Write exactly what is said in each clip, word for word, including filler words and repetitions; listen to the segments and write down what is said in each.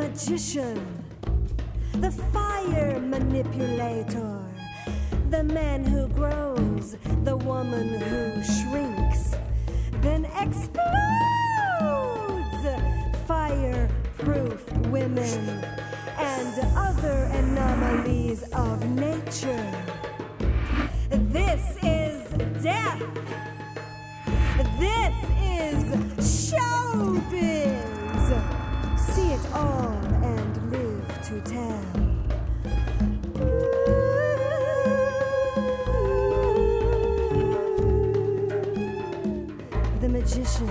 magician, the fire manipulator, the man who grows, the woman who shrinks, then explodes. Fireproof women and other anomalies of nature. This is death. This is showbiz. See it all and live to tell. The magician,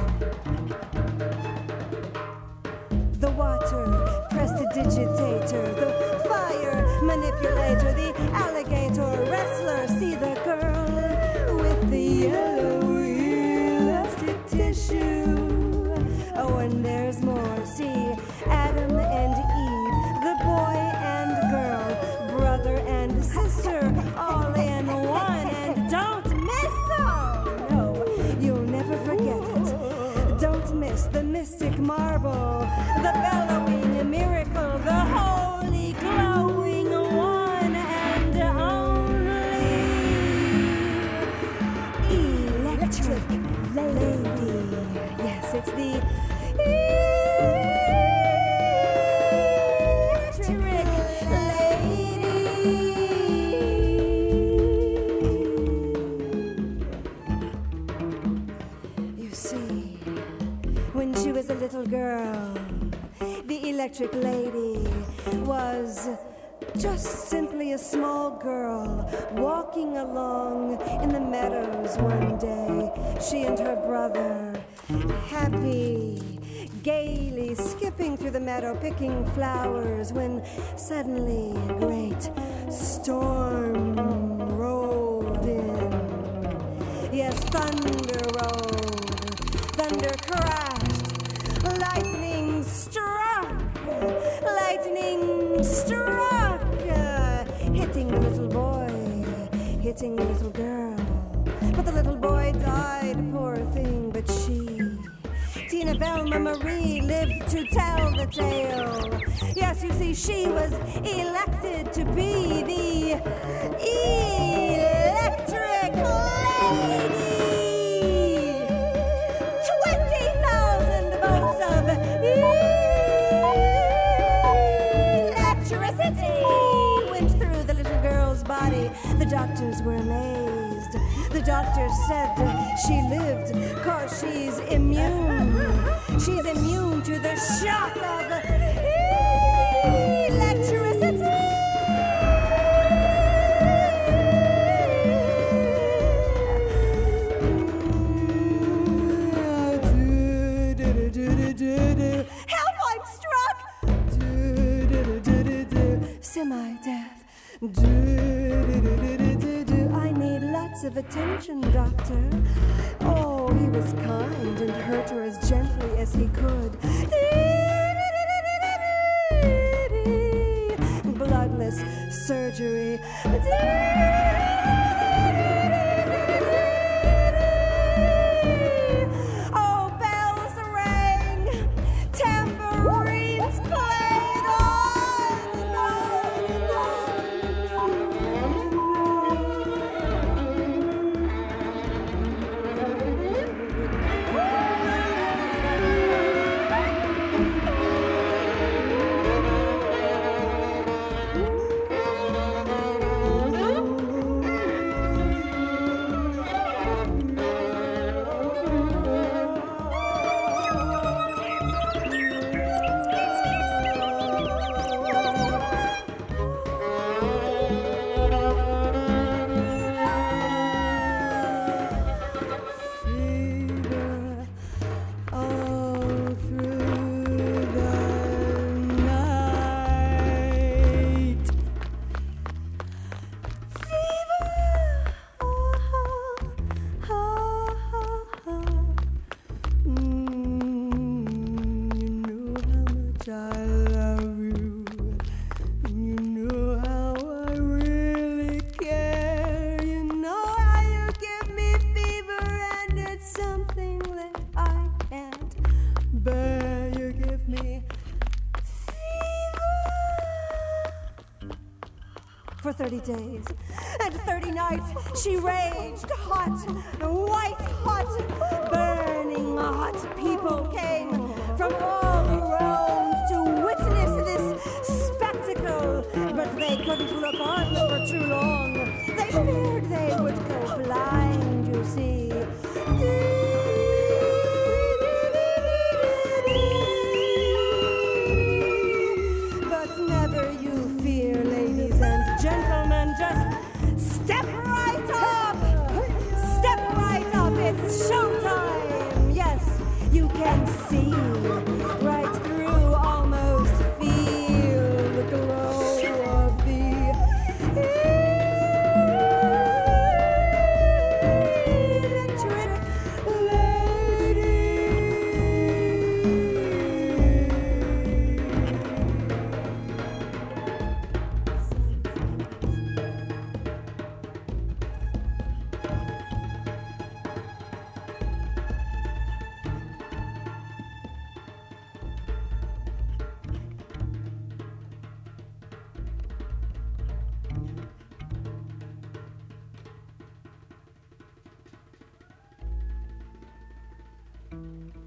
the water prestidigitator, the fire manipulator, the alligator wrestler. See the girl with the yellow elastic tissue. Oh, and there's more. See Adam and Eve, the boy and girl, brother and sister, all in one. And don't miss, oh no, you'll never forget it. Don't miss the mystic marble, the bellowing miracle, the holy glowing one and only electric lady. Yes, it's the electric lady. You see, when she was a little girl, the electric lady was just simply a small girl walking along in the meadows one day. She and her brother, happy, gaily skipping through the meadow, picking flowers, when suddenly a great storm rolled in. Yes, thunder rolled, thunder crashed, lightning struck, lightning struck, uh, hitting the little boy, hitting the little girl. But the little boy died, poor thing, but she, Tina Velma Marie, lived to tell the tale. Yes, you see, she was elected to be the electric lady. twenty thousand votes of electricity went through the little girl's body. The doctors were amazed. The doctors said she lived cause she's immune. She's immune to the shock of electricity. Help, I'm struck! Semi-death. I need lots of attention, doctor. Oh, he was kind and hurt her as gently as he could. Bloodless surgery. Oh, bells rang, tambourines played on and on and for thirty days and thirty nights. She raged hot, white hot, burning hot. People came from all around to witness this spectacle, but they couldn't look on for too long. They feared they would go blind, you see. But never you fear, ladies and gentlemen, just step right up! Step right up, it's showtime! Yes, you can see right through, almost feel the glow of the electric lady. Thank you.